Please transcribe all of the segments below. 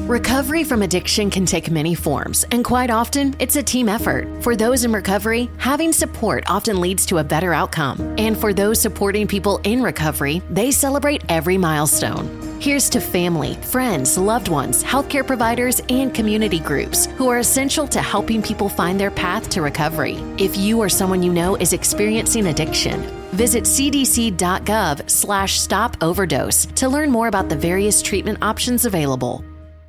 Recovery from addiction can take many forms, and quite often, it's a team effort. For those in recovery, having support often leads to a better outcome. And for those supporting people in recovery, they celebrate every milestone. Here's to family, friends, loved ones, healthcare providers, and community groups who are essential to helping people find their path to recovery. If you or someone you know is experiencing addiction, visit cdc.gov/stop overdose to learn more about the various treatment options available.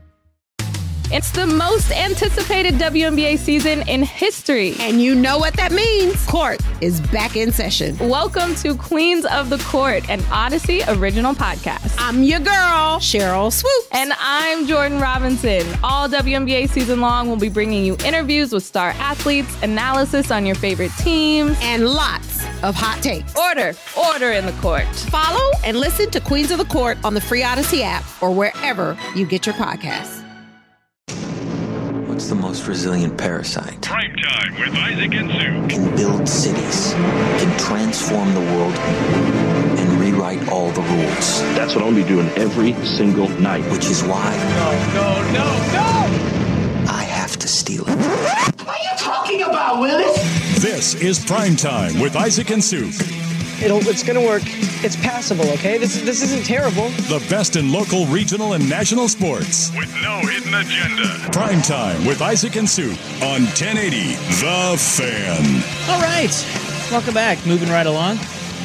It's the most anticipated WNBA season in history. And you know what that means. Court is back in session. Welcome to Queens of the Court, an Odyssey original podcast. I'm your girl, Cheryl Swoops. And I'm Jordan Robinson. All WNBA season long, we'll be bringing you interviews with star athletes, analysis on your favorite teams, and lots of hot takes. Order in the court. Follow and listen to Queens of the Court on the free Odyssey app or wherever you get your podcasts. What's the most resilient parasite? Prime Time with Isaac and Sue. Can build cities, can transform the world, and rewrite all the rules. That's what I'll be doing every single night. Which is why... No! I have to steal it. What are you talking about, Willis? This is Prime Time with Isaac and Sue. It's going to work. It's passable, okay? This isn't terrible. The best in local, regional, and national sports. With no hidden agenda. Prime Time with Isaac and Sue on 1080 The Fan. All right. Welcome back. Moving right along.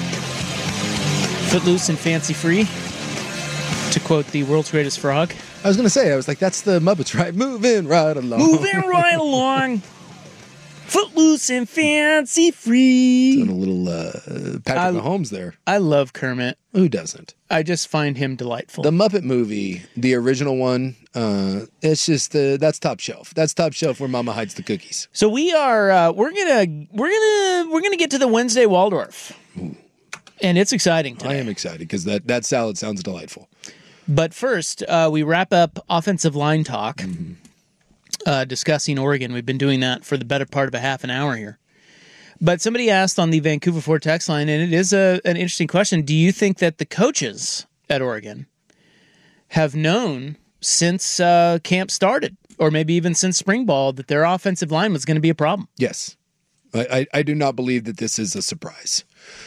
Footloose and fancy free, to quote the world's greatest frog. I was going to say, that's the Muppets, right? Moving right along. Moving right along. Footloose and fancy free. Doing a little Patrick Mahomes there. I love Kermit. Who doesn't? I just find him delightful. The Muppet movie, the original one, it's just that's top shelf. That's top shelf where Mama hides the cookies. So we are we're gonna get to the Wednesday Waldorf. Ooh. And it's exciting today. I am excited because that salad sounds delightful. But first, we wrap up offensive line talk. Mm-hmm. Discussing Oregon. We've been doing that for the better part of a half an hour here. But somebody asked on the Vancouver Ford text line, and it is an interesting question, do you think that the coaches at Oregon have known since camp started, or maybe even since spring ball, that their offensive line was going to be a problem? Yes. I do not believe that this is a surprise.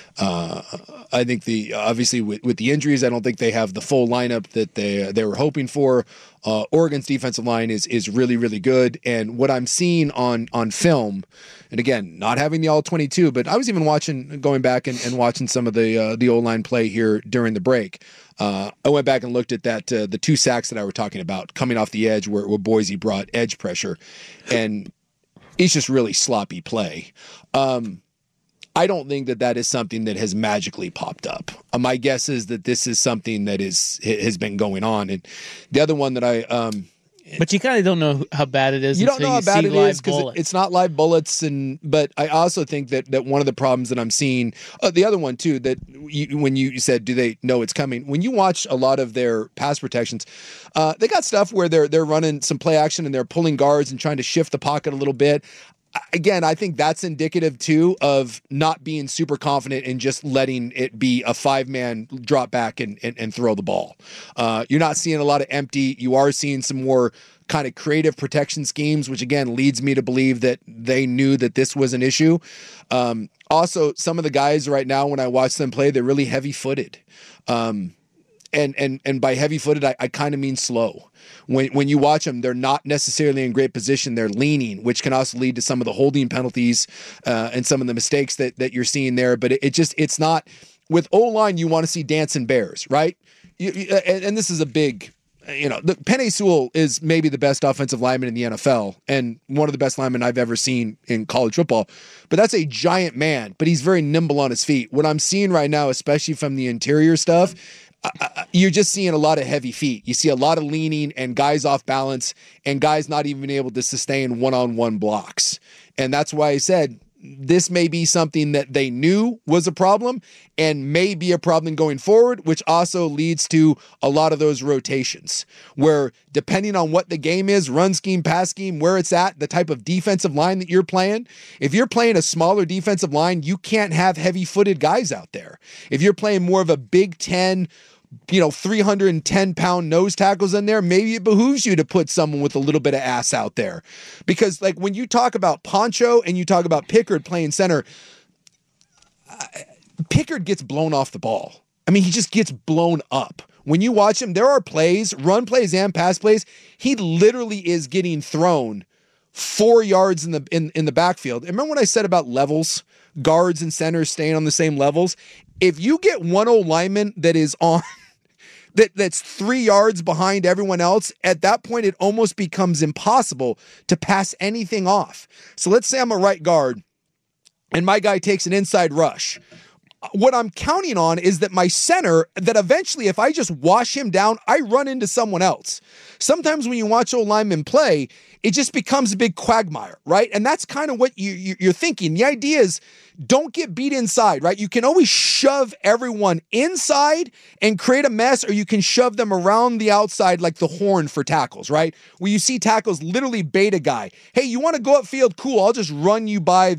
I think obviously with the injuries, I don't think they have the full lineup that they were hoping for. Oregon's defensive line is really, really good. And what I'm seeing on film, and again, not having the all 22, but I was even going back and watching some of the O-line play here during the break. I went back and looked at the 2 sacks that I were talking about coming off the edge where Boise brought edge pressure, and it's just really sloppy play. I don't think that is something that has magically popped up. My guess is that this is something that has been going on. And the other one that but you kind of don't know how bad it is. You don't know how bad it is because it's not live bullets. But I also think that one of the problems that I'm seeing, the other one too, that when you said, do they know it's coming? When you watch a lot of their pass protections, they got stuff where they're running some play action and they're pulling guards and trying to shift the pocket a little bit. Again, I think that's indicative, too, of not being super confident and just letting it be a 5-man drop back and throw the ball. You're not seeing a lot of empty. You are seeing some more kind of creative protection schemes, which, again, leads me to believe that they knew that this was an issue. Also, some of the guys right now, when I watch them play, they're really heavy-footed. And by heavy-footed, I kind of mean slow. When you watch them, they're not necessarily in great position. They're leaning, which can also lead to some of the holding penalties and some of the mistakes that you're seeing there. But it's not with O-line. You want to see dancing bears, right? And this is a big. Penei Sewell is maybe the best offensive lineman in the NFL and one of the best linemen I've ever seen in college football. But that's a giant man, but he's very nimble on his feet. What I'm seeing right now, especially from the interior stuff, you're just seeing a lot of heavy feet. You see a lot of leaning and guys off balance and guys not even able to sustain one-on-one blocks. And that's why I said this may be something that they knew was a problem and may be a problem going forward, which also leads to a lot of those rotations where depending on what the game is, run scheme, pass scheme, where it's at, the type of defensive line that you're playing, if you're playing a smaller defensive line, you can't have heavy-footed guys out there. If you're playing more of a Big Ten 310-pound nose tackles in there, maybe it behooves you to put someone with a little bit of ass out there. Because like when you talk about Poncho and you talk about Pickard playing center, Pickard gets blown off the ball. I mean, he just gets blown up. When you watch him, there are plays, run plays and pass plays, he literally is getting thrown 4 yards in the backfield. And remember what I said about levels, guards and centers staying on the same levels? If you get one old lineman that is on that's 3 yards behind everyone else, at that point it almost becomes impossible to pass anything off. So let's say I'm a right guard and my guy takes an inside rush. What I'm counting on is that my center, that eventually if I just wash him down, I run into someone else. Sometimes when you watch old linemen play, it just becomes a big quagmire, right? And that's kind of what you're thinking. The idea is don't get beat inside, right? You can always shove everyone inside and create a mess, or you can shove them around the outside like the horn for tackles, right? Where you see tackles literally bait a guy. Hey, you want to go upfield? Cool, I'll just run you by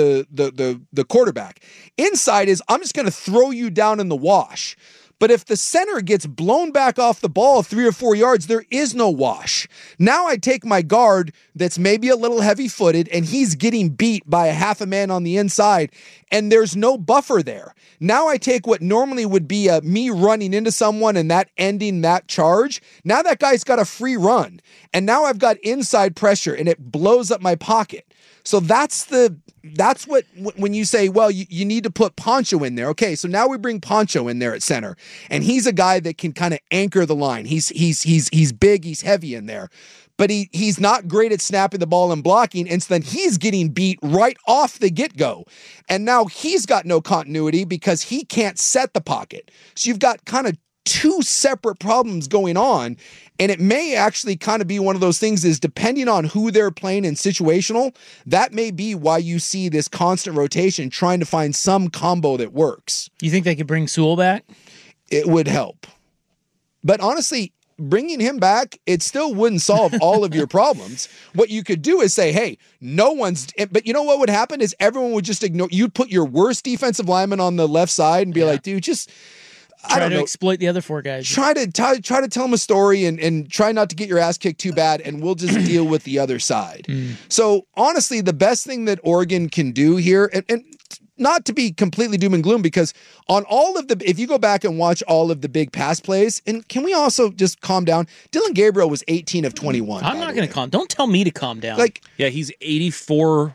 the quarterback. Inside is I'm just going to throw you down in the wash. But if the center gets blown back off the ball 3 or 4 yards, there is no wash. Now I take my guard that's maybe a little heavy-footed and he's getting beat by a half a man on the inside and there's no buffer there. Now I take what normally would be me running into someone and that ending that charge. Now that guy's got a free run and now I've got inside pressure and it blows up my pocket. So that's what, when you say, well, you need to put Poncho in there. Okay, so now we bring Poncho in there at center, and he's a guy that can kind of anchor the line. He's big, he's heavy in there, but he's not great at snapping the ball and blocking, and so then he's getting beat right off the get-go. And now he's got no continuity because he can't set the pocket. So you've got kind of two separate problems going on, and it may actually kind of be one of those things is depending on who they're playing in situational, that may be why you see this constant rotation trying to find some combo that works. You think they could bring Sewell back? It would help. But honestly, bringing him back, it still wouldn't solve all of your problems. What you could do is say, hey, but you know what would happen is everyone would just ignore, you'd put your worst defensive lineman on the left side and be like, dude, just... Try to exploit the other 4 guys. Try to tell them a story and try not to get your ass kicked too bad, and we'll just deal with the other side. So honestly, the best thing that Oregon can do here, and not to be completely doom and gloom, because on all of if you go back and watch all of the big pass plays, and can we also just calm down? Dillon Gabriel was 18 of 21. I'm not going to calm. Don't tell me to calm down. Yeah, he's 84%.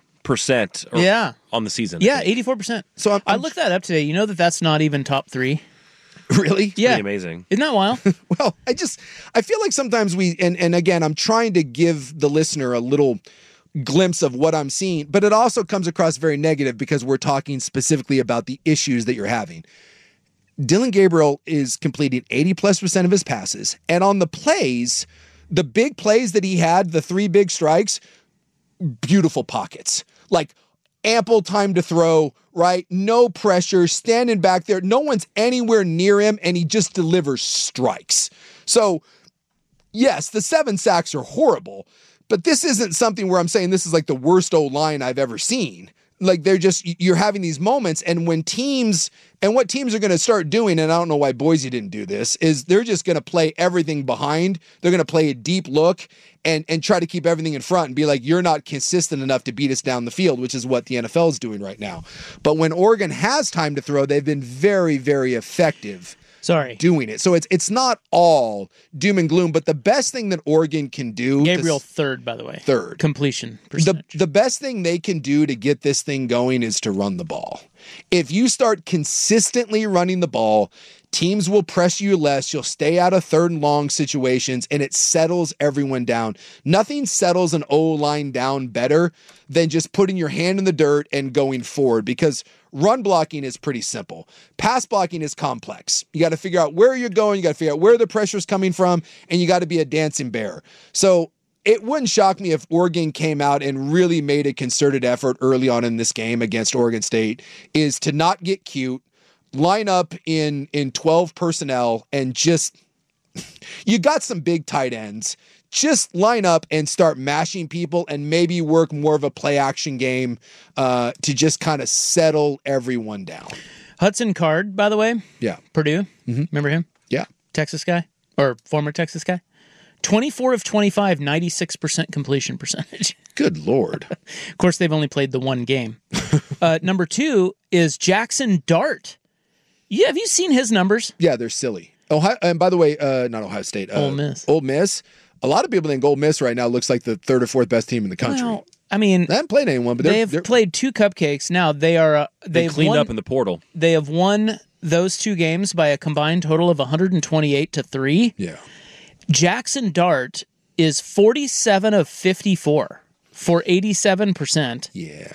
On the season. Yeah, 84%. So I looked that up today. You know that's not even top 3. Really? Yeah. Pretty amazing. Isn't that wild? Well, I feel like sometimes and again, I'm trying to give the listener a little glimpse of what I'm seeing, but it also comes across very negative because we're talking specifically about the issues that you're having. Dillon Gabriel is completing 80+% of his passes, and on the plays, the big plays that he had, the 3 big strikes, beautiful pockets. Like ample time to throw, right? No pressure, standing back there. No one's anywhere near him, and he just delivers strikes. So, yes, the 7 sacks are horrible, but this isn't something where I'm saying this is like the worst O-line I've ever seen. Like you're having these moments, and what teams are going to start doing, and I don't know why Boise didn't do this, is they're just going to play everything behind. They're going to play a deep look and try to keep everything in front and be like, you're not consistent enough to beat us down the field, which is what the NFL is doing right now. But when Oregon has time to throw, they've been very, very effective doing it. So it's not all doom and gloom, but the best thing that Oregon can do... Gabriel third, by the way. Third. Completion percentage. The best thing they can do to get this thing going is to run the ball. If you start consistently running the ball, teams will press you less. You'll stay out of 3rd and long situations, and it settles everyone down. Nothing settles an O-line down better than just putting your hand in the dirt and going forward, because run blocking is pretty simple. Pass blocking is complex. You got to figure out where you're going. You got to figure out where the pressure is coming from, and you got to be a dancing bear. So it wouldn't shock me if Oregon came out and really made a concerted effort early on in this game against Oregon State, is to not get cute, line up in 12 personnel, and just, you got some big tight ends. Just line up and start mashing people and maybe work more of a play action game to just kind of settle everyone down. Hudson Card, by the way. Yeah. Purdue. Mm-hmm. Remember him? Yeah. Texas guy, or former Texas guy. 24 of 25, 96% completion percentage. Good Lord. Of course, they've only played the one game. Number 2 is Jackson Dart. Have you seen his numbers? Yeah, they're silly. Ohio, and by the way, not Ohio State. Ole Miss. Ole Miss. A lot of people think Ole Miss right now looks like the third or fourth best team in the country. Well, I mean, they haven't played anyone, but they've played 2 cupcakes. Now they've cleaned up in the portal. They have won those 2 games by a combined total of 128-3. Yeah. Jackson Dart is 47 of 54 for 87%. Yeah.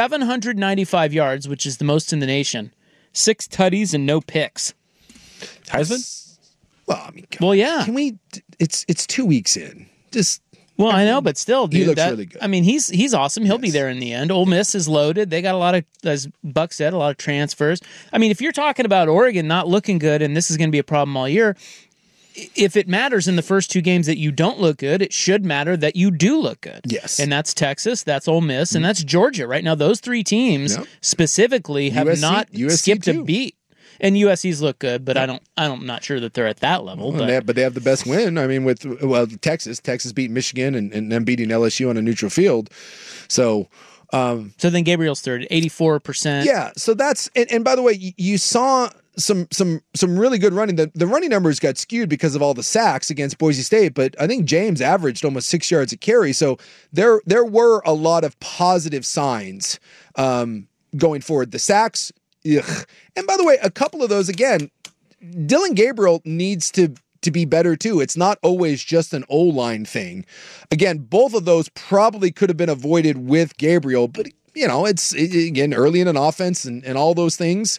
795 yards, which is the most in the nation. 6 tutties and no picks. Heisman? Well, I mean, well, yeah. Can we? It's 2 weeks in. Well, I know, but still, dude, he looks really good. I mean, he's awesome. He'll be there in the end. Ole Miss is loaded. They got a lot of, as Buck said, a lot of transfers. I mean, if you're talking about Oregon not looking good, and this is going to be a problem all year, if it matters in the first 2 games that you don't look good, it should matter that you do look good. Yes. And that's Texas, that's Ole Miss, and that's Georgia. Right now, those 3 teams specifically have USC, not skipped too. a beat. And USC's look good, but I'm not sure that they're at that level. Well, but they have the best win. I mean, with Texas beat Michigan and then beating LSU on a neutral field. So then Gabriel's third, 84%. Yeah. So that's and by the way, you saw some really good running. The running numbers got skewed because of all the sacks against Boise State, but I think James averaged almost 6 yards a carry. So there were a lot of positive signs going forward. The sacks. Ugh. And by the way, a couple of those, again, Dylan Gabriel needs to be better too. It's not always just an O-line thing. Again, both of those probably could have been avoided with Gabriel, but it's again early in an offense and all those things.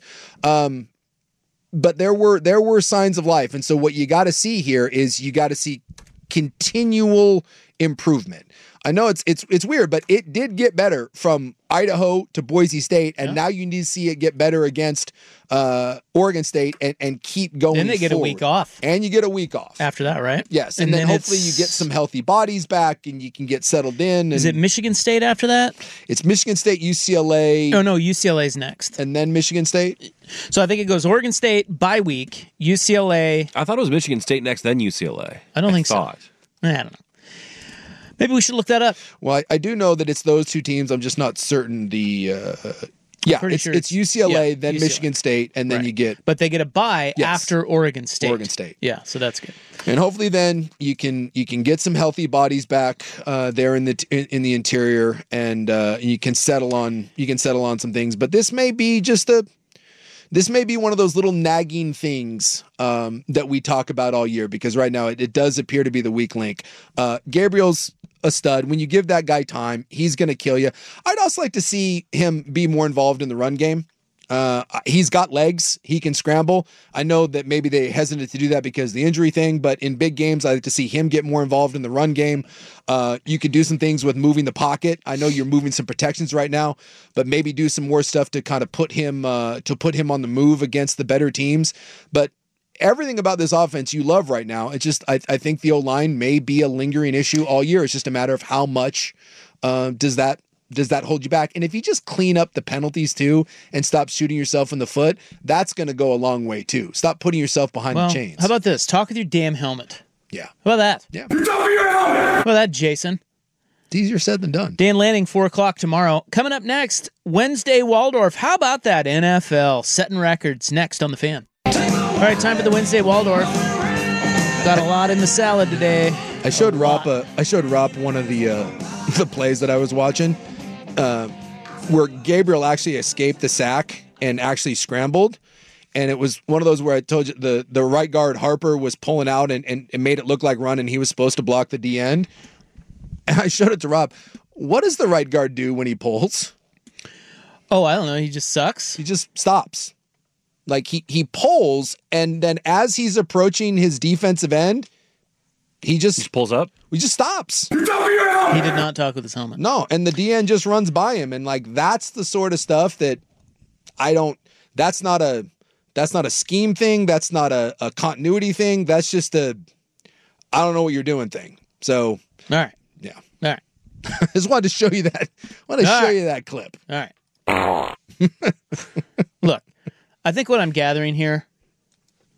But there were signs of life. And so what you got to see here is you got to see continual improvement. I know it's weird, but it did get better from Idaho to Boise State, and now you need to see it get better against Oregon State and keep going. Then they get forward. a week off. And you get a week off. After that, right? Yes, and then hopefully you get some healthy bodies back and you can get settled in. Is it Michigan State after that? It's Michigan State, UCLA. Oh, no, UCLA's next. And then Michigan State? So I think it goes Oregon State, bye week, UCLA. I thought it was Michigan State next, then UCLA. I don't think so. I don't know. Maybe we should look that up. Well, I do know that it's those 2 teams. I'm just not certain the... it's UCLA, then UCLA. Michigan State, and then you get... But they get a bye after Oregon State. Oregon State. Yeah, so that's good. And hopefully then you can get some healthy bodies back there in the interior, and you can settle on some things. But this may be one of those little nagging things that we talk about all year, because right now it does appear to be the weak link. Gabriel's a stud. When you give that guy time, he's going to kill you. I'd also like to see him be more involved in the run game. He's got legs. He can scramble. I know that maybe they hesitant to do that because of the injury thing, but in big games, I like to see him get more involved in the run game. You could do some things with moving the pocket. I know you're moving some protections right now, but maybe do some more stuff to kind of put him on the move against the better teams. But everything about this offense you love right now. It's just I think the O-line may be a lingering issue all year. It's just a matter of how much does that hold you back. And if you just clean up the penalties too and stop shooting yourself in the foot, that's going to go a long way too. Stop putting yourself behind the chains. How about this? Talk with your damn helmet. Yeah. How about that? Yeah. You're talking with your helmet. How about that, Jason? It's easier said than done. Dan Lanning, 4:00 tomorrow. Coming up next, Wednesday Waldorf. How about that? NFL setting records next on The Fan. All right, time for the Wednesday Waldorf. Got a lot in the salad today. I showed Rob one of the plays that I was watching, where Gabriel actually escaped the sack and actually scrambled. And it was one of those where I told you the right guard Harper was pulling out and made it look like run, and he was supposed to block the D end. And I showed it to Rob. What does the right guard do when he pulls? Oh, I don't know. He just sucks. He just stops. Like he pulls, and then as he's approaching his defensive end, he just pulls up. He just stops. You're talking with your helmet. He did not talk with his helmet. No, and the DN just runs by him, and like that's the sort of stuff that I don't. That's not a scheme thing. That's not a continuity thing. That's just I don't know what you're doing thing. So all right, yeah, all right. I just wanted to show you that. You that clip. All right. Look. I think what I'm gathering here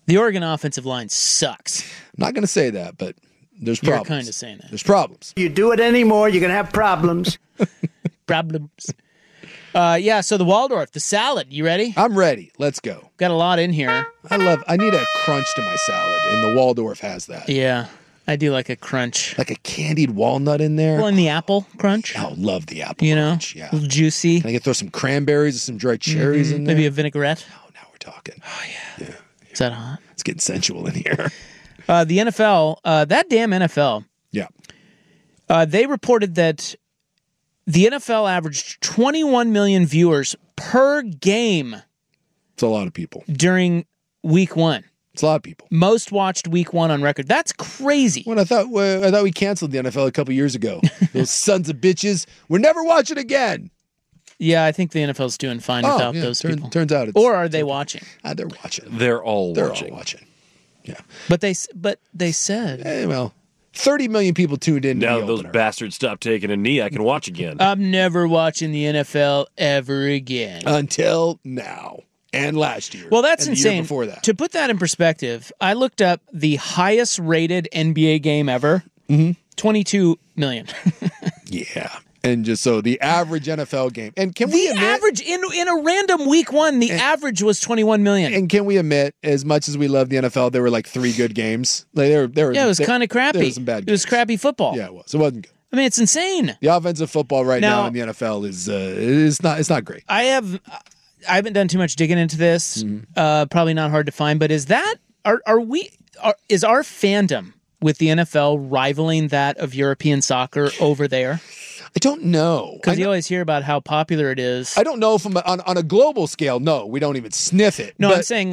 The Oregon offensive line sucks. I'm not going to say that, but there's problems. You're kind of saying that. There's problems. You do it anymore, you're going to have problems. Problems. So the Waldorf, the salad. You ready? I'm ready. Let's go. Got a lot in here. I need a crunch to my salad, and the Waldorf has that. Yeah, I do like a crunch. Like a candied walnut in there. Well, and the apple crunch. Oh, love the apple crunch. Yeah. A little juicy. Can I throw some cranberries or some dried cherries in there? Maybe a vinaigrette. Oh, now we're talking. Oh, yeah. Is that hot? It's getting sensual in here. The NFL, that damn NFL. Yeah. They reported that the NFL averaged 21 million viewers per game. It's a lot of people. During week 1. It's a lot of people. Most watched week 1 on record. That's crazy. Well, I thought we canceled the NFL a couple years ago. Those sons of bitches. We're never watching again. Yeah, I think the NFL's doing fine without those people. Turns out it's... Or are they watching? They're watching. They're all watching. Yeah. But they said... well, 30 million people tuned in. Now those bastards stop taking a knee, I can watch again. I'm never watching the NFL ever again. Until now. And last year. Well, that's and insane. The year before that. To put that in perspective, I looked up the highest rated NBA game ever. 22 million. Yeah. And just so the average NFL game. And can we admit, average in a random week 1, the average was 21 million. And can we admit, as much as we love the NFL, there were like 3 good games. Like it was kind of crappy. There were some bad games. It was crappy football. Yeah, it was. It wasn't good. I mean, it's insane. The offensive football now in the NFL is not great. I haven't done too much digging into this. Probably not hard to find, but is our fandom with the NFL rivaling that of European soccer over there? I don't know. Because you always hear about how popular it is. I don't know if on a global scale, no, we don't even sniff it. No, I'm saying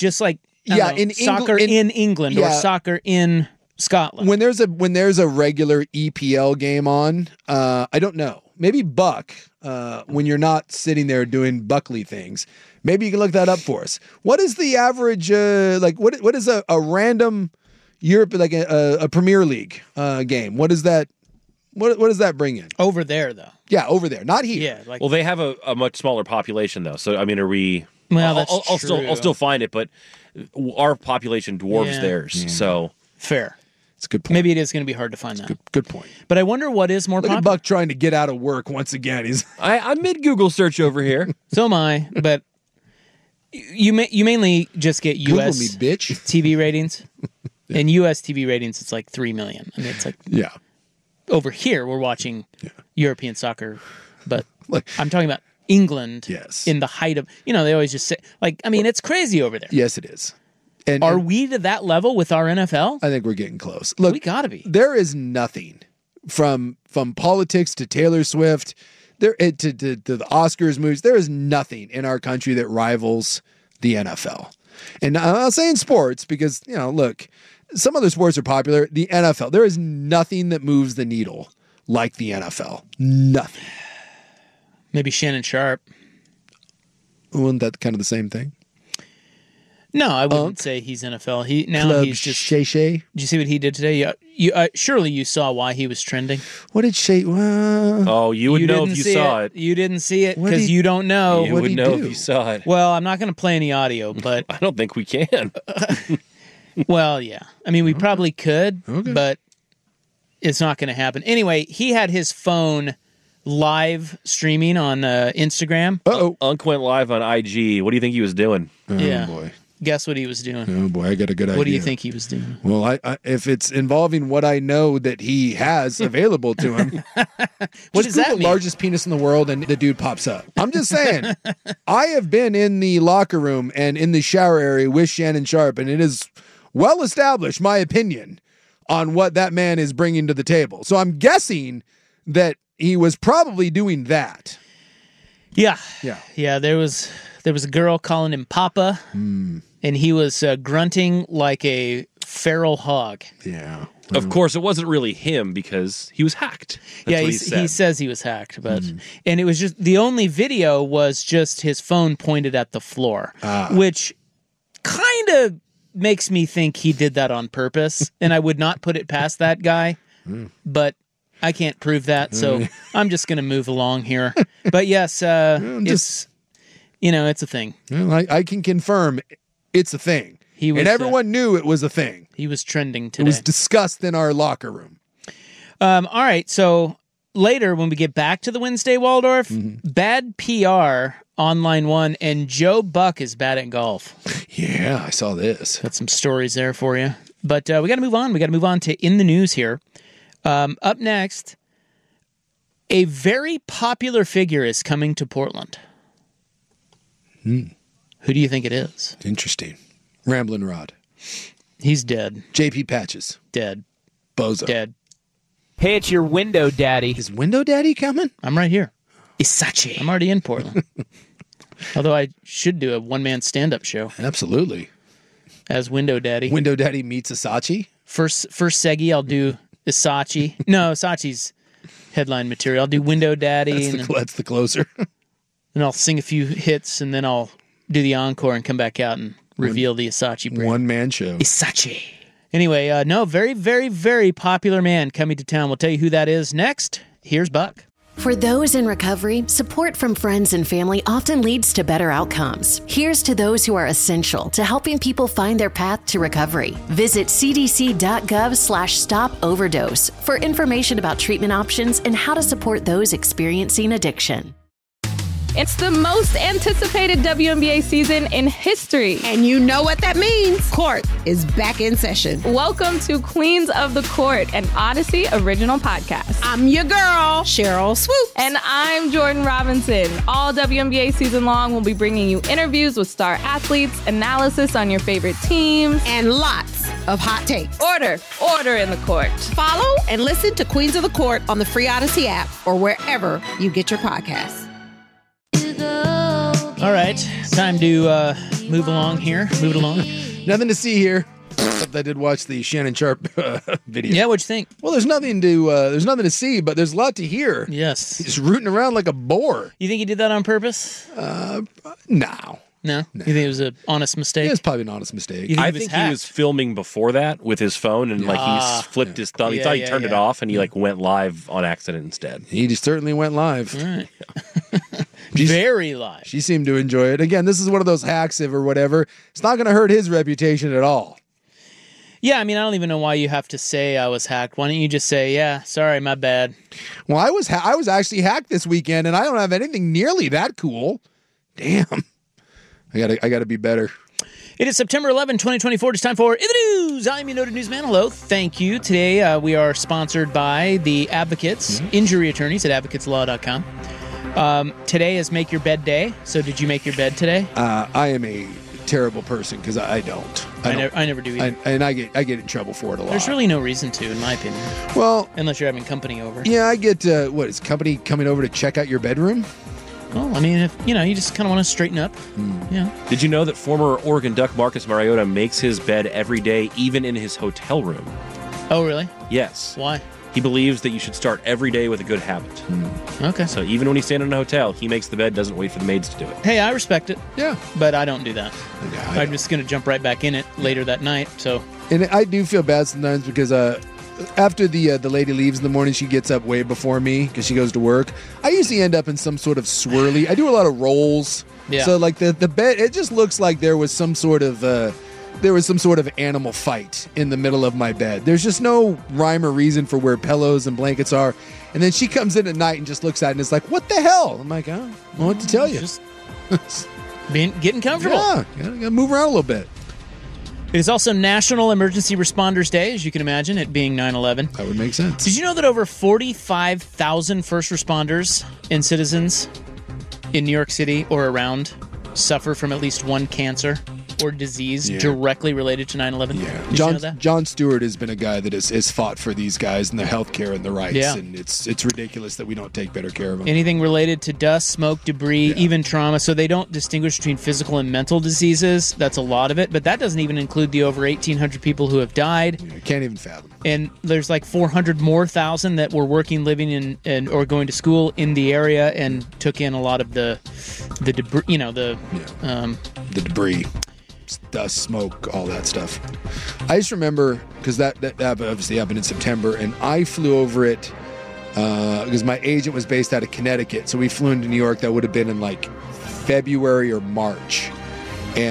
in soccer in England or soccer in Scotland. When there's a regular EPL game on, I don't know. Maybe Buck, when you're not sitting there doing Buckley things, maybe you can look that up for us. What is the average, what is a random Europe, like a Premier League game? What is that? What does that bring in? Over there, though. Yeah, over there, not here. Yeah, well, they have a much smaller population, though. So, I mean, are we... Well, that's true. I'll still find it, but our population dwarfs theirs, so... Fair. It's a good point. Maybe it is going to be hard to find that. Good point. But I wonder what is more popular. Look at Buck trying to get out of work once again. I'm mid Google search over here. So am I, but you mainly just get U.S. Google me, bitch. TV ratings. And U.S. TV ratings, it's like 3 million. I mean, it's like... Yeah. Over here, we're watching European soccer, but I'm talking about England in the height of, they always just say, it's crazy over there. Yes, it is. Are we to that level with our NFL? I think we're getting close. Look, we got to be. There is nothing from politics to Taylor Swift to the Oscars movies. There is nothing in our country that rivals the NFL. And I'm not saying sports because, look, some other sports are popular. The NFL, there is nothing that moves the needle like the NFL. Nothing. Maybe Shannon Sharp. Wasn't that kind of the same thing? No, I wouldn't say he's NFL. He's just Shay Shay. Did you see what he did today? Surely you saw why he was trending. What did Shay? Oh, you would know if you saw it. You didn't see it because you don't know. You would know if you saw it. Well, I'm not going to play any audio, but I don't think we can. Well, yeah. I mean, we probably could, but it's not going to happen. Anyway, he had his phone live streaming on Instagram. Unc went live on IG. What do you think he was doing? Yeah. Boy. Guess what he was doing? Oh, boy, I got a good idea. What do you think he was doing? Well, I if it's involving what I know that he has available to him. What does that mean? Largest penis in the world, and the dude pops up. I'm just saying. I have been in the locker room and in the shower area with Shannon Sharp, and it is well established, my opinion, on what that man is bringing to the table. So I'm guessing that he was probably doing that. Yeah. There was a girl calling him Papa, and he was grunting like a feral hog. Yeah. Of course, it wasn't really him because he was hacked. That's he says he was hacked, but and it was just the only video was just his phone pointed at the floor, which kind of makes me think he did that on purpose, and I would not put it past that guy, but I can't prove that, so I'm just going to move along here. But yes, it's a thing. Well, I can confirm it's a thing. He was, and everyone knew it was a thing. He was trending today. It was discussed in our locker room. All right, so later when we get back to the Wednesday Waldorf, bad PR on line 1, and Joe Buck is bad at golf. Yeah, I saw this. Got some stories there for you. But we got to move on. We got to move on to In the News here. Up next, a very popular figure is coming to Portland. Who do you think it is? Interesting. Ramblin' Rod. He's dead. JP Patches. Dead. Bozo. Dead. Hey, it's your Window Daddy. Is Window Daddy coming? I'm right here. Isachi. I'm already in Portland. Although I should do a one-man stand-up show. Absolutely. As Window Daddy. Window Daddy meets Isachi? First Segi, I'll do Isachi. No, Isachi's headline material. I'll do Window Daddy. That's the closer. Then I'll sing a few hits, and then I'll do the encore and come back out and reveal the Isachi brand. One-man show. Isachi. Anyway, no, very, very, very popular man coming to town. We'll tell you who that is next. Here's Buck. For those in recovery, support from friends and family often leads to better outcomes. Here's to those who are essential to helping people find their path to recovery. Visit cdc.gov/stop-overdose for information about treatment options and how to support those experiencing addiction. It's the most anticipated WNBA season in history. And you know what that means. Court is back in session. Welcome to Queens of the Court, an Odyssey original podcast. I'm your girl, Cheryl Swoops. And I'm Jordan Robinson. All WNBA season long, we'll be bringing you interviews with star athletes, analysis on your favorite teams, and lots of hot takes. Order in the court. Follow and listen to Queens of the Court on the free Odyssey app or wherever you get your podcasts. All right, time to move along here. Move it along. Nothing to see here. Except I did watch the Shannon Sharp video. Yeah, what'd you think? Well, there's nothing to see, but there's a lot to hear. Yes. He's rooting around like a boar. You think he did that on purpose? No. No? You think it was an honest mistake? Yeah, it's probably an honest mistake. I think he was filming before that with his phone, and like he flipped his thumb. He thought he turned it off, and he like went live on accident instead. He just certainly went live. All right. Very live. She seemed to enjoy it. Again, this is one of those hacks or whatever. It's not going to hurt his reputation at all. Yeah, I mean, I don't even know why you have to say I was hacked. Why don't you just say, yeah, sorry, my bad. Well, I was actually hacked this weekend, and I don't have anything nearly that cool. Damn. I gotta be better. It is September 11, 2024. It's time for In the News. I'm your noted newsman. Hello. Thank you. Today, we are sponsored by the Advocates, injury attorneys at advocateslaw.com. Today is Make Your Bed Day. So did you make your bed today? I am a terrible person because I don't. I never do either. And I get in trouble for it a lot. There's really no reason to, in my opinion. Well, unless you're having company over. Yeah, I get, is company coming over to check out your bedroom? Well, I mean, if you just kind of want to straighten up. Yeah. Did you know that former Oregon Duck Marcus Mariota makes his bed every day, even in his hotel room? Oh, really? Yes. Why? He believes that you should start every day with a good habit. Okay. So even when he's staying in a hotel, he makes the bed, doesn't wait for the maids to do it. Hey, I respect it. Yeah. But I don't do that. Yeah, I'm just going to jump right back in it later that night. So. And I do feel bad sometimes because after the lady leaves in the morning, she gets up way before me because she goes to work. I usually end up in some sort of swirly. I do a lot of rolls. Yeah. So like the bed, it just looks like there was some sort of animal fight in the middle of my bed. There's just no rhyme or reason for where pillows and blankets are. And then she comes in at night and just looks at it and is like, "What the hell?" I'm like, "I don't know what to tell you." Just getting comfortable. Yeah, gotta move around a little bit. It is also National Emergency Responders Day, as you can imagine, it being 9/11. That would make sense. Did you know that over 45,000 first responders and citizens in New York City or around suffer from at least one cancer or disease directly related to 9/11? Yeah. Did you know that? John Stewart has been a guy that has fought for these guys and their health care and the rights. Yeah. And it's ridiculous that we don't take better care of them. Anything related to dust, smoke, debris, even trauma. So they don't distinguish between physical and mental diseases. That's a lot of it. But that doesn't even include the over 1,800 people who have died. Yeah, can't even fathom. And there's like 400 more thousand that were working, living in or going to school in the area and took in a lot of the debris, the debris. Dust, smoke, all that stuff. I just remember because that obviously happened in September, and I flew over it because my agent was based out of Connecticut, so we flew into New York. That would have been in like February or March, and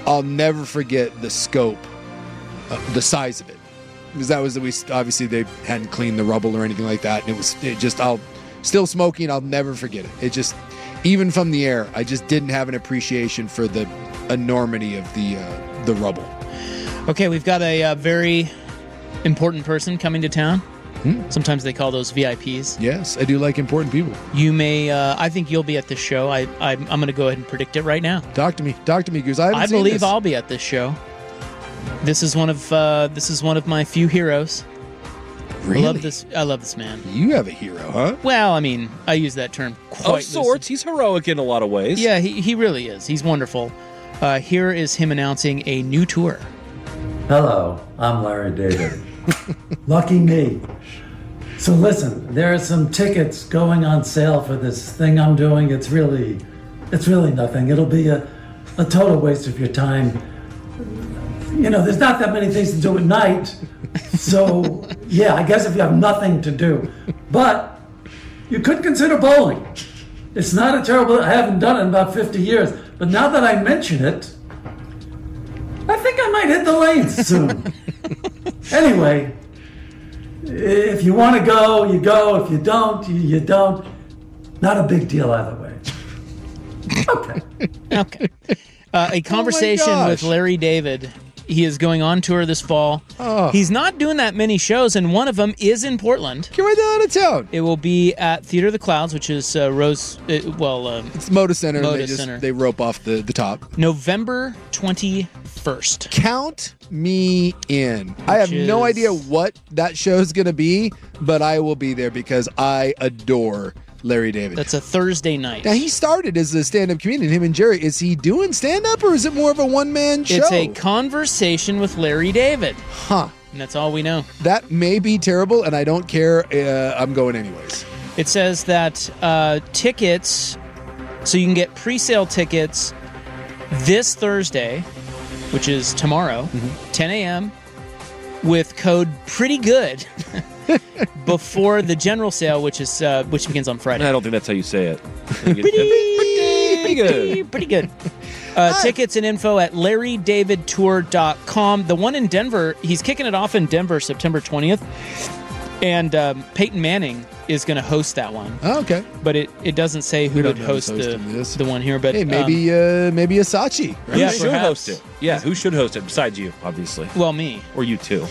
I'll never forget the scope, the size of it. Because that was obviously they hadn't cleaned the rubble or anything like that, and still smoking. I'll never forget it. It just, even from the air, I just didn't have an appreciation for the enormity of the rubble. Okay, we've got a very important person coming to town. Sometimes they call those VIPs. Yes, I do like important people. You may, I think you'll be at this show. I'm going to go ahead and predict it right now. Talk to me, Goose. I believe this. I'll be at this show. This is one of my few heroes. Really? I love this man. You have a hero, huh? Well, I mean, I use that term quite of sorts. He's heroic in a lot of ways. Yeah, he really is. He's wonderful. Here is him announcing a new tour. Hello, I'm Larry David. Lucky me. So listen, there are some tickets going on sale for this thing I'm doing. It's really nothing. It'll be a total waste of your time. You know, there's not that many things to do at night. So, yeah, I guess if you have nothing to do. But you could consider bowling. It's not a terrible, I haven't done it in about 50 years. But now that I mention it, I think I might hit the lanes soon. Anyway, if you want to go, you go. If you don't, you don't. Not a big deal either way. Okay. A conversation with Larry David. He is going on tour this fall. Oh. He's not doing that many shows, and one of them is in Portland. Come right down to town. It will be at Theater of the Clouds, which is it's Moda Center. They rope off the top. November 21st. Count me in. I have no idea what that show is going to be, but I will be there because I adore Larry David. That's a Thursday night. Now, he started as a stand-up comedian, him and Jerry. Is he doing stand-up, or is it more of a one-man show? It's a conversation with Larry David. Huh. And that's all we know. That may be terrible, and I don't care. I'm going anyways. It says that tickets, so you can get pre-sale tickets this Thursday, which is tomorrow, 10 a.m., with code PRETTYGOOD before the general sale, which begins on Friday. I don't think that's how you say it. Pretty good. Tickets and info at LarryDavidTour.com. The one in Denver, he's kicking it off in Denver September 20th. And Peyton Manning is going to host that one. Oh, okay. But it doesn't say who would host the one here. But hey, maybe Asachi. Right? Yeah, who should host it? Yeah, who should host it besides you, obviously? Well, me. Or you too.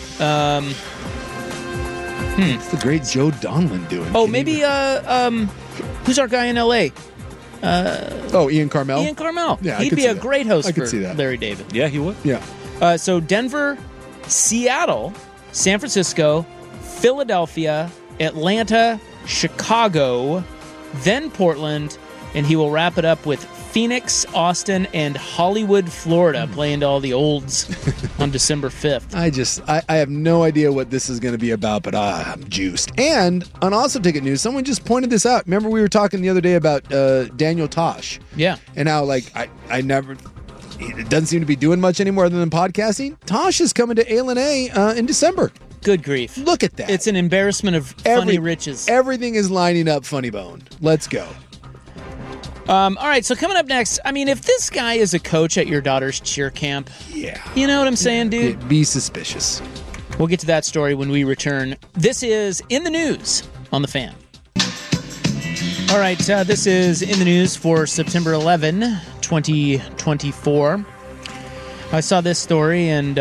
What's the great Joe Donlin doing? Oh, maybe who's our guy in L.A.? Ian Carmel? Ian Carmel. Yeah, He'd be a great host I could for see that. Larry David. Yeah, he would. Yeah. So Denver, Seattle, San Francisco, Philadelphia, Atlanta, Chicago, then Portland, and he will wrap it up with Phoenix, Austin, and Hollywood, Florida, playing to all the olds on December 5th. I have no idea what this is going to be about, but I'm juiced. And on Awesome Ticket News, someone just pointed this out. Remember we were talking the other day about Daniel Tosh? Yeah. And how, it doesn't seem to be doing much anymore other than podcasting. Tosh is coming to ALNA in December. Good grief. Look at that. It's an embarrassment of funny riches. Everything is lining up, Funny Bone. Let's go. All right, so coming up next, I mean, if this guy is a coach at your daughter's cheer camp, yeah, you know what I'm saying, dude? Be suspicious. We'll get to that story when we return. This is In the News on The Fan. All right, this is In the News for September 11, 2024. I saw this story, and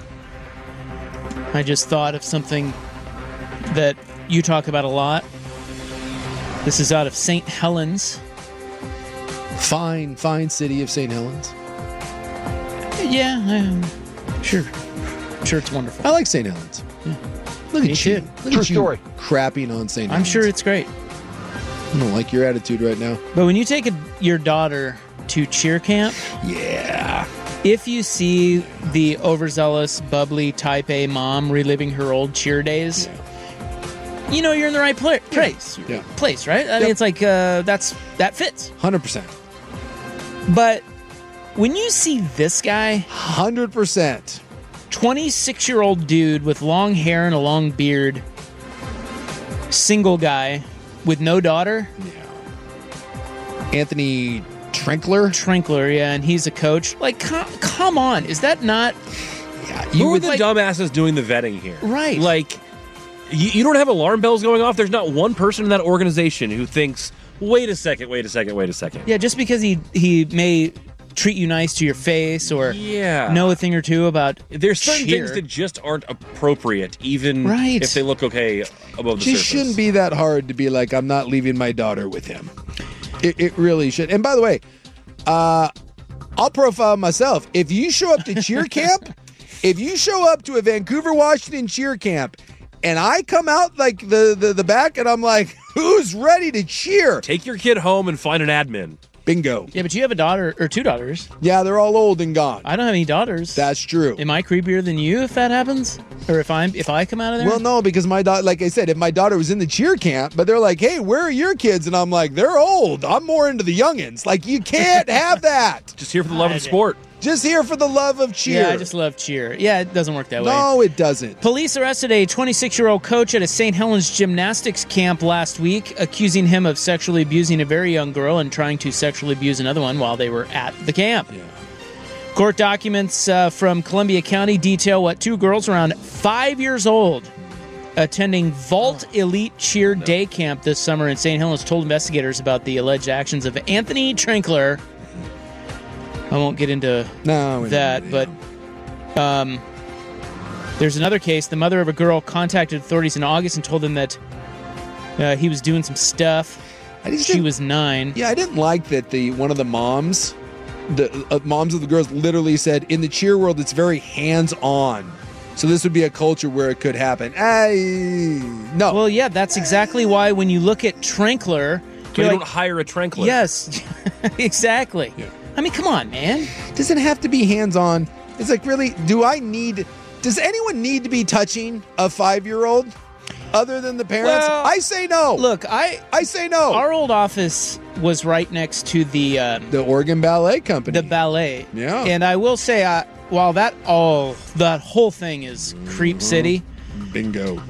I just thought of something that you talk about a lot. This is out of St. Helens. Fine city of St. Helens. Yeah, sure it's wonderful. I like St. Helens. Yeah. Look Me at you. too. Look True at you story. Crapping on St. Helens. I'm sure it's great. I don't like your attitude right now. But when you take your daughter to cheer camp, yeah, if you see the overzealous, bubbly Type A mom reliving her old cheer days, you know you're in the right place. Yeah. Place, right? I mean, it's like that fits. 100%. But when you see this guy, 100%, 26-year-old dude with long hair and a long beard, single guy with no daughter. Yeah. Anthony Trinkler, yeah, and he's a coach. Like, come on, is that not? Yeah, who are the dumbasses doing the vetting here? Right, like you don't have alarm bells going off. There's not one person in that organization who thinks, wait a second. Yeah, just because he may treat you nice to your face or know a thing or two about there's certain things that just aren't appropriate, even if they look okay above the surface. It shouldn't be that hard to be like, I'm not leaving my daughter with him. It really should. And by the way, I'll profile myself. If you show up to cheer camp, if you show up to a Vancouver, Washington cheer camp, and I come out like the back and I'm like, who's ready to cheer? Take your kid home and find an admin. Bingo. Yeah, but you have a daughter or two daughters. Yeah, they're all old and gone. I don't have any daughters. That's true. Am I creepier than you if that happens? Or if I come out of there? Well, no, because my daughter, like I said, if my daughter was in the cheer camp, but they're like, hey, where are your kids? And I'm like, they're old. I'm more into the youngins. Like, you can't have that. Just here for the love of the sport. Just here for the love of cheer. Yeah, I just love cheer. Yeah, it doesn't work that way. No, it doesn't. Police arrested a 26-year-old coach at a St. Helens gymnastics camp last week, accusing him of sexually abusing a very young girl and trying to sexually abuse another one while they were at the camp. Yeah. Court documents from Columbia County detail what two girls around 5 years old attending Vault Elite Cheer Day Camp this summer in St. Helens told investigators about the alleged actions of Anthony Trinkler. I won't get into that, but there's another case. The mother of a girl contacted authorities in August and told them that he was doing some stuff. She was 9. Yeah, I didn't like that one of the moms, the moms of the girls literally said, in the cheer world, it's very hands-on. So this would be a culture where it could happen. No. Well, yeah, that's exactly why when you look at Trinkler... You don't hire a Trinkler. Yes, exactly. Yeah. I mean, come on, man. Does it have to be hands-on? It's like, really, does anyone need to be touching a 5-year-old other than the parents? Well, I say no. Look, I say no. Our old office was right next to the Oregon Ballet Company. The ballet. Yeah. And I will say, while that whole thing is Creep City. Bingo.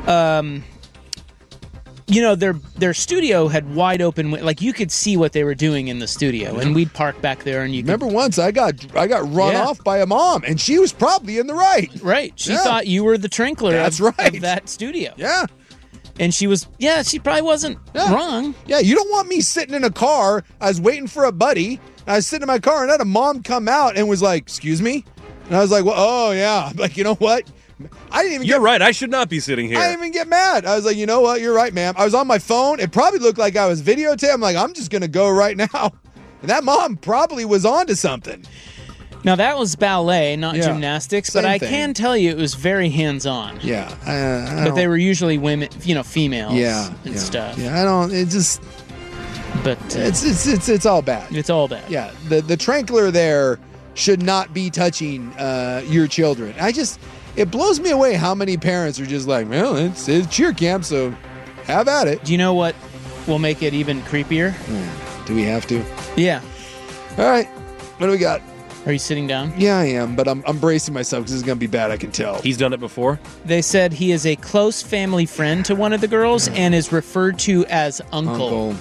You know, their studio had wide open, like you could see what they were doing in the studio, and we'd park back there. And remember once I got run off by a mom, and she was probably in the right. Right, she thought you were the Trinkler. That's of that studio. Yeah, and she was. Yeah, she probably wasn't wrong. Yeah, you don't want me sitting in a car. I was waiting for a buddy. I was sitting in my car, and I had a mom come out and was like, "Excuse me," and I was like, "Well, oh yeah." I'm like, you know what? I didn't even. You're right. I should not be sitting here. I didn't even get mad. I was like, you know what? You're right, ma'am. I was on my phone. It probably looked like I was videotaping. I'm like, I'm just going to go right now. And that mom probably was onto something. Now, that was ballet, not gymnastics, but I thing. Can tell you it was very hands-on. Yeah. But they were usually women, females and stuff. Yeah, I don't, it just... But... It's all bad. It's all bad. Yeah, the Trinkler there should not be touching your children. It blows me away how many parents are just like, well, it's cheer camp, so have at it. Do you know what will make it even creepier? Do we have to? Yeah. All right. What do we got? Are you sitting down? Yeah, I am, but I'm bracing myself because this is going to be bad, I can tell. He's done it before? They said he is a close family friend to one of the girls and is referred to as Uncle.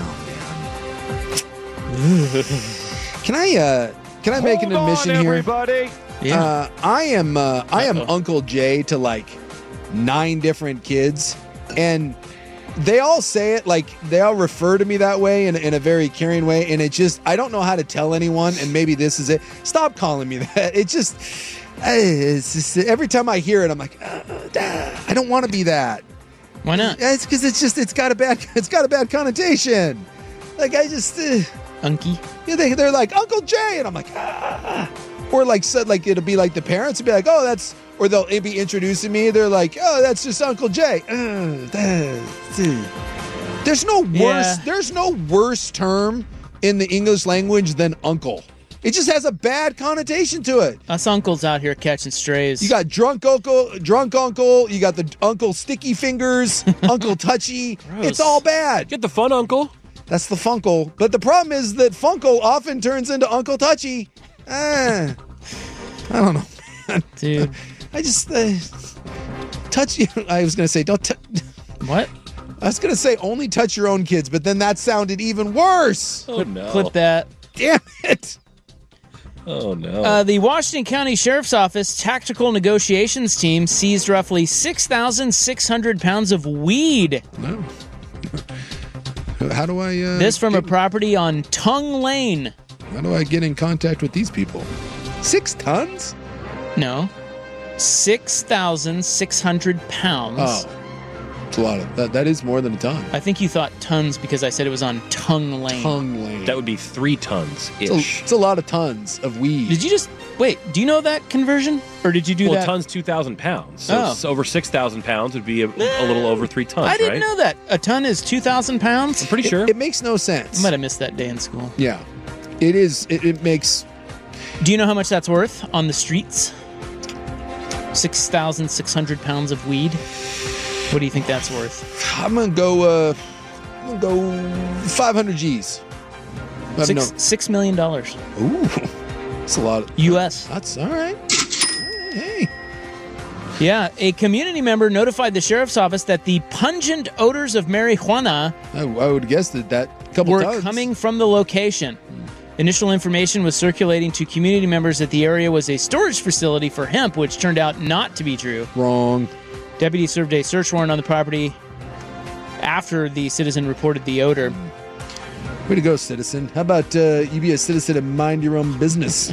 Oh, man. Can I make an admission here? Everybody. Yeah. I am Uncle Jay to like 9 different kids, and they all say it like they all refer to me that way in a very caring way, and I don't know how to tell anyone, and maybe this is it. Stop calling me that. It's just every time I hear it, I'm like, I don't want to be that. Why not? It's because it's got a bad connotation. Like Unky. Yeah, they're like Uncle Jay, and I'm like, Or like it'll be like the parents will be like, oh, that's, or they'll be introducing me. They're like, oh, that's just Uncle Jay. There's no worse. There's no worse term in the English language than uncle. It just has a bad connotation to it. Us uncles out here catching strays. You got drunk uncle. You got the Uncle Sticky Fingers, Uncle Touchy. Gross. It's all bad. Get the fun uncle. That's the Funkle. But the problem is that Funkle often turns into Uncle Touchy. I don't know, man. Dude. I just touch you. I was going to say, don't touch. What? I was going to say only touch your own kids, but then that sounded even worse. Oh, no. Clip that. damn it. Oh, no. The Washington County Sheriff's Office Tactical Negotiations Team seized roughly 6,600 pounds of weed. No. How do I... this from a property on Tongue Lane. How do I get in contact with these people? 6 tons? No. 6,600 pounds. Oh. It's a lot of... That is more than a ton. I think you thought tons because I said it was on Tongue Lane. Tongue Lane. That would be 3 tons-ish. It's a lot of tons of weed. Did you just... Wait, do you know that conversion? Or did you do that? Well, tons, 2,000 pounds. So it's over 6,000 pounds would be a little over 3 tons, I didn't know that. A ton is 2,000 pounds? I'm pretty sure. It makes no sense. I might have missed that day in school. Yeah. It is. It makes... Do you know how much that's worth on the streets? 6,600 pounds of weed. What do you think that's worth? I'm gonna go 500 G's. $6 million. Ooh, that's a lot. U.S. That's all right. Hey. Yeah, a community member notified the sheriff's office that the pungent odors of marijuana I would guess that couple were tons. coming from the location. Initial information was circulating to community members that the area was a storage facility for hemp, which turned out not to be true. Wrong. Deputies served a search warrant on the property after the citizen reported the odor. Way to go, citizen. How about you be a citizen and mind your own business?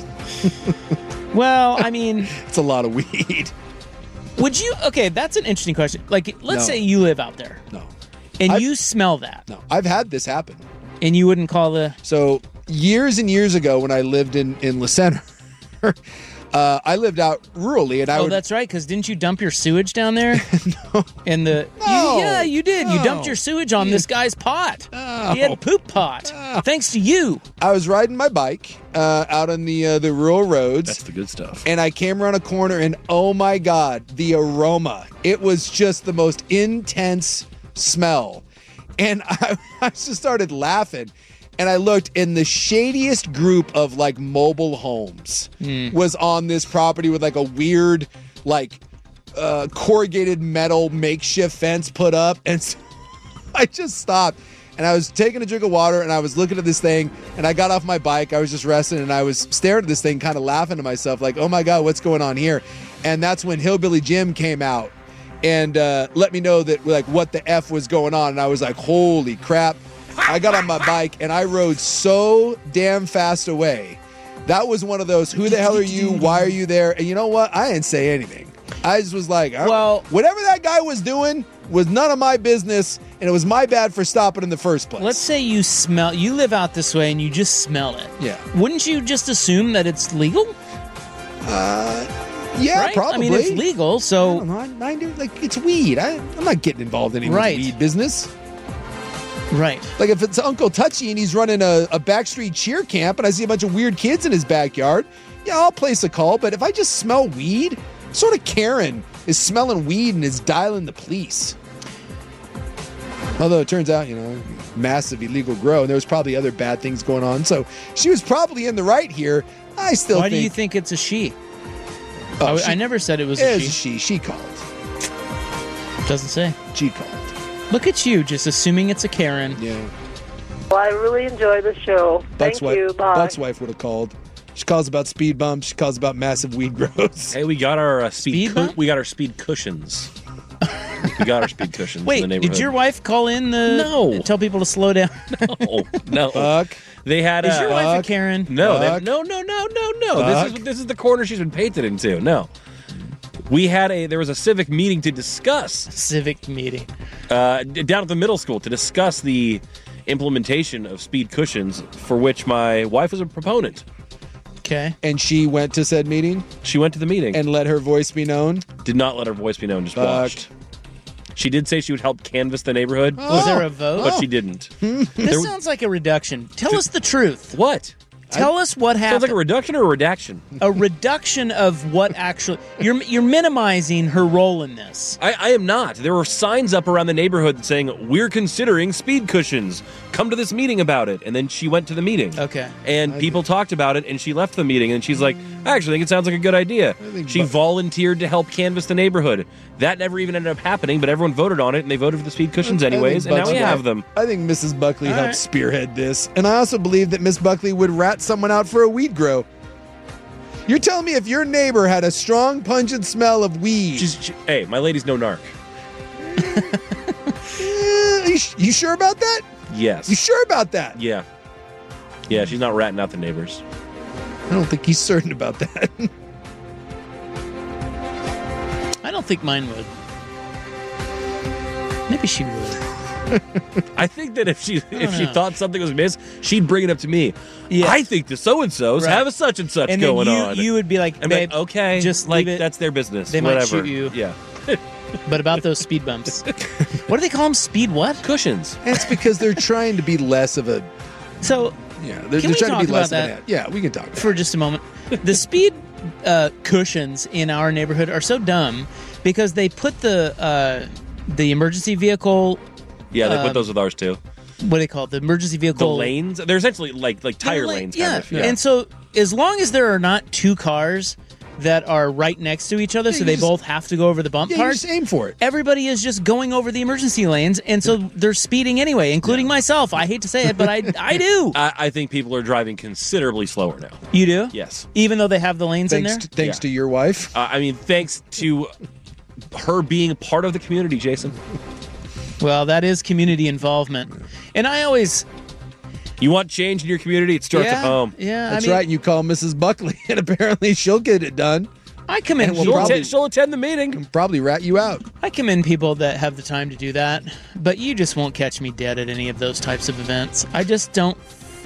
Well, I mean... It's a lot of weed. Would you... Okay, that's an interesting question. Like, let's say you live out there. No. And you smell that. No. I've had this happen. And you wouldn't call the... So, years and years ago when I lived in La Center... I lived out rurally, and I would... that's right, because didn't you dump your sewage down there? No. Yeah, you did. No. You dumped your sewage on this guy's pot. He had a poop pot. Thanks to you. I was riding my bike out on the rural roads. That's the good stuff. And I came around a corner, and oh my God, the aroma. It was just the most intense smell. And I just started laughing. And I looked, and the shadiest group of like mobile homes was on this property with like a weird, like corrugated metal makeshift fence put up. And so I just stopped, and I was taking a drink of water, and I was looking at this thing, and I got off my bike. I was just resting, and I was staring at this thing, kind of laughing to myself, like, oh my God, what's going on here? And that's when Hillbilly Jim came out and let me know that like what the F was going on. And I was like, holy crap. I got on my bike and I rode so damn fast away. That was one of those, who the hell are you? Why are you there? And you know what? I didn't say anything. I just was like, well, whatever that guy was doing was none of my business, and it was my bad for stopping in the first place. Let's say you live out this way and you just smell it. Yeah. Wouldn't you just assume that it's legal? Yeah, right? probably. I mean, it's legal, so... I don't know. Like, it's weed. I'm not getting involved in any weed business. Right. Like if it's Uncle Touchy and he's running a backstreet cheer camp and I see a bunch of weird kids in his backyard, yeah, I'll place a call. But if I just smell weed, sort of Karen is smelling weed and is dialing the police. Although it turns out, massive illegal grow, and there was probably other bad things going on. So she was probably in the right here. I still Why do you think it's a she? I never said it was a she. She called. Doesn't say. She called. Look at you, just assuming it's a Karen. Yeah. Well, I really enjoy the show. Thank you. Bye. Buck's wife would have called. She calls about speed bumps. She calls about massive weed growths. Hey, we got our speed cushions. We got our speed cushions. Wait, in the neighborhood. Did your wife call in tell people to slow down? No. Buck. They had. Is your wife a Karen? No, no. This is the corner she's been painted into. No. There was a civic meeting to discuss. Civic meeting. Down at the middle school to discuss the implementation of speed cushions, for which my wife was a proponent. Okay. And she went to said meeting? She went to the meeting. And let her voice be known? Did not let her voice be known, just watched. She did say she would help canvass the neighborhood. Was there a vote? But she didn't. This sounds like a reduction. Tell us the truth. What? Tell us what happened. Sounds like a reduction or a redaction? A reduction of what actually... You're minimizing her role in this. I am not. There were signs up around the neighborhood saying, we're considering speed cushions. Come to this meeting about it. And then she went to the meeting. Okay. And people talked about it, and she left the meeting, and she's like, I actually think it sounds like a good idea. She volunteered to help canvass the neighborhood. That never even ended up happening, but everyone voted on it, and they voted for the speed cushions anyways, and now we have them. I think Mrs. Buckley helped spearhead this. And I also believe that Miss Buckley would rat someone out for a weed grow. You're telling me if your neighbor had a strong, pungent smell of weed... Hey, my lady's no narc. You sure about that? Yes. You sure about that? Yeah. Yeah, she's not ratting out the neighbors. I don't think he's certain about that. I don't think mine would. Maybe she would. I think that if she thought something was amiss, she'd bring it up to me. Yeah. I think the so-and-sos have a such and such and going then on. You would be like, babe, okay, just like leave it. That's their business. They Whatever. might shoot you. Yeah. But about those speed bumps. What do they call them? Speed what? Cushions. It's because they're trying to be less of a... So, yeah, they're can we trying talk to be less about of an... Yeah, we can talk about for just a moment. The speed cushions in our neighborhood are so dumb because they put the emergency vehicle... Yeah, they put those with ours too. What do they call it? The emergency vehicle... The lanes? They're essentially like tire lanes. Yeah. Kind of. Yeah. And so as long as there are not two cars that are right next to each other, so they both have to go over the bump you parts. just aim for it. Everybody is just going over the emergency lanes, and so they're speeding anyway, including myself. I hate to say it, but I do. I think people are driving considerably slower now. You do? Yes. Even though they have the lanes in there? Thanks to your wife? I mean, thanks to her being part of the community, Jason. Well, that is community involvement. And I always... You want change in your community? It starts at home. Yeah, That's right. You call Mrs. Buckley, and apparently she'll get it done. I commend she'll attend the meeting. And probably rat you out. I commend people that have the time to do that, but you just won't catch me dead at any of those types of events. I just don't.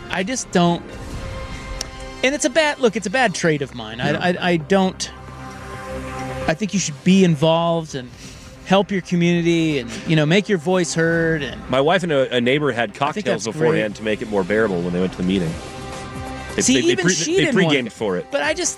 And it's a bad trait of mine. I don't. I think you should be involved and help your community and make your voice heard. And my wife and a neighbor had cocktails beforehand to make it more bearable when they went to the meeting. They pre-gamed for it. But I just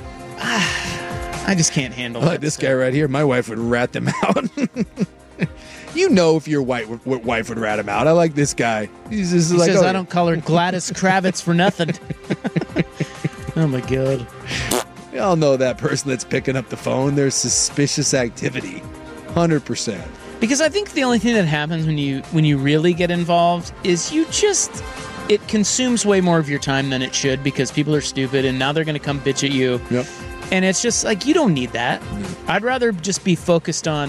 can't handle like this guy right here. My wife would rat them out. If your wife would rat him out. I like this guy. He says, I don't call her Gladys Kravitz for nothing. Oh, my God. We all know that person that's picking up the phone. There's suspicious activity. 100%. Because I think the only thing that happens when you really get involved is it consumes way more of your time than it should because people are stupid and now they're going to come bitch at you. Yep. And it's just like, you don't need that. I'd rather just be focused on,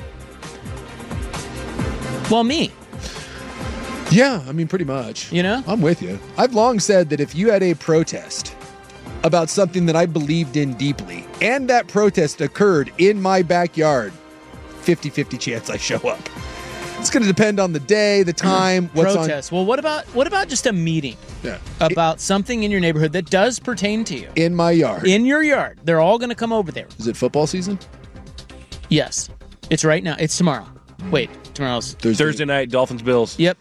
me. Yeah, I mean, pretty much. I'm with you. I've long said that if you had a protest about something that I believed in deeply and that protest occurred in my backyard, 50-50 chance I show up. It's going to depend on the day, the time, what's protest. Well, what about just a meeting? Yeah. About something in your neighborhood that does pertain to you. In my yard. In your yard. They're all going to come over there. Is it football season? Yes. It's right now. It's tomorrow. Wait, tomorrow's Thursday night, Dolphins Bills. Yep.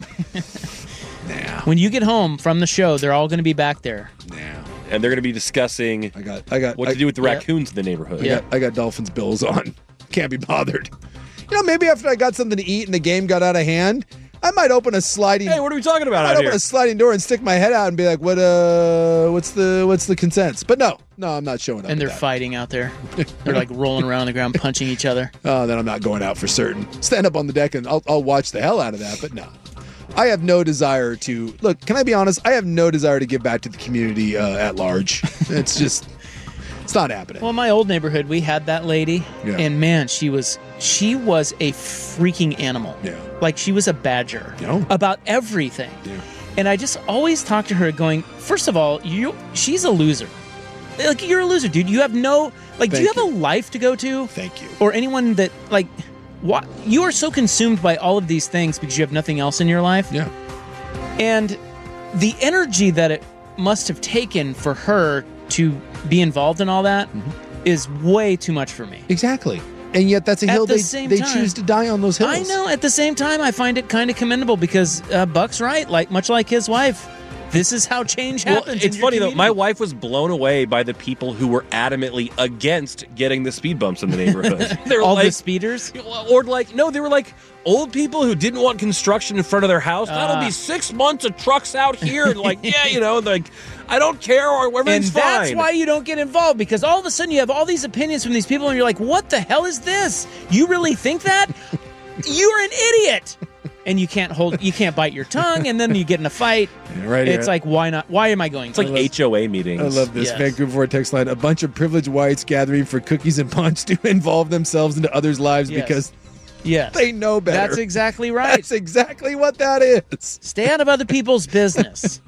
When you get home from the show, they're all going to be back there. And they're going to be discussing what to do with the raccoons in the neighborhood. I got Dolphins Bills on. Can't be bothered. Maybe after I got something to eat and the game got out of hand, I might open a sliding... Hey, what are we talking about out here? Open a sliding door and stick my head out and be like, what's the consents? But no, I'm not showing up. And they're fighting out there. They're like rolling around the ground, punching each other. Oh, then I'm not going out for certain. Stand up on the deck and I'll watch the hell out of that, but no. I have no desire to... Look, can I be honest? I have no desire to give back to the community at large. It's just... It's not happening. Well, in my old neighborhood, we had that lady, and man, she was a freaking animal. Yeah. Like, she was a badger about everything. Yeah. And I just always talk to her going, first of all, she's a loser. Like, you're a loser, dude. You have no... Like, do you have a life to go to? Thank you. Or anyone that, like... What? You are so consumed by all of these things because you have nothing else in your life. Yeah. And the energy that it must have taken for her to be involved in all that is way too much for me. Exactly. And yet that's a hill they choose to die on those hills. I know. At the same time, I find it kind of commendable because Buck's right. Much like his wife. This is how change happens. Well, it's funny, though. My wife was blown away by the people who were adamantly against getting the speed bumps in the neighborhood. They were all the speeders? Or they were like old people who didn't want construction in front of their house. That'll be 6 months of trucks out here. And I don't care, or everything's fine. And that's why you don't get involved, because all of a sudden you have all these opinions from these people, and you're like, what the hell is this? You really think that? You're an idiot. and you can't bite your tongue, and then you get in a fight. Right here. It's like, why not? Why am I going? It's like HOA meetings. I love this. Yes. Vancouver Vortex line. A bunch of privileged whites gathering for cookies and punch to involve themselves into others' lives because they know better. That's exactly right. That's exactly what that is. Stay out of other people's business.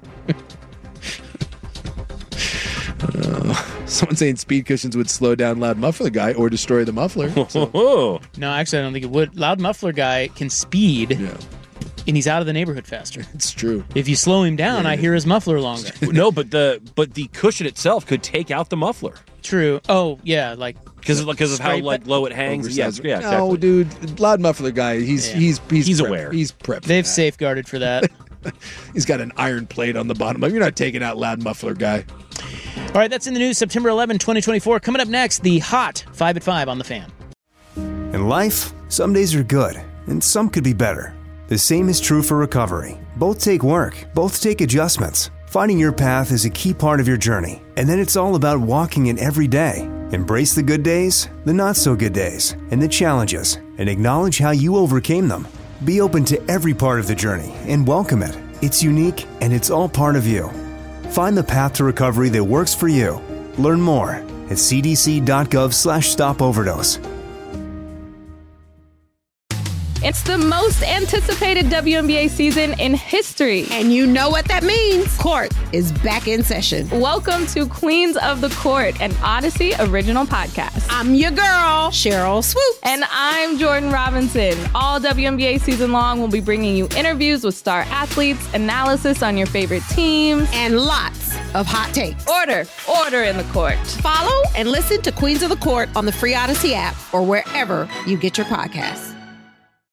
Someone saying speed cushions would slow down Loud Muffler Guy or destroy the muffler. No, actually, I don't think it would. Loud Muffler Guy can speed, and he's out of the neighborhood faster. It's true. If you slow him down, I hear his muffler longer. No, but the cushion itself could take out the muffler. True. Oh, yeah, like because of how low it hangs. Yeah, exactly. No, dude, Loud Muffler Guy. He's aware. He's prepped. They've safeguarded for that. He's got an iron plate on the bottom. You're not taking out Loud Muffler Guy. All right, that's in the news, September 11, 2024. Coming up next, the hot 5 at 5 on The Fan. In life, some days are good, and some could be better. The same is true for recovery. Both take work, both take adjustments. Finding your path is a key part of your journey, and then it's all about walking it every day. Embrace the good days, the not-so-good days, and the challenges, and acknowledge how you overcame them. Be open to every part of the journey and welcome it. It's unique, and it's all part of you. Find the path to recovery that works for you. Learn more at cdc.gov/stopoverdose. It's the most anticipated WNBA season in history. And you know what that means. Court is back in session. Welcome to Queens of the Court, an Odyssey original podcast. I'm your girl, Cheryl Swoop. And I'm Jordan Robinson. All WNBA season long, we'll be bringing you interviews with star athletes, analysis on your favorite teams, and lots of hot takes. Order in the court. Follow and listen to Queens of the Court on the free Odyssey app or wherever you get your podcasts.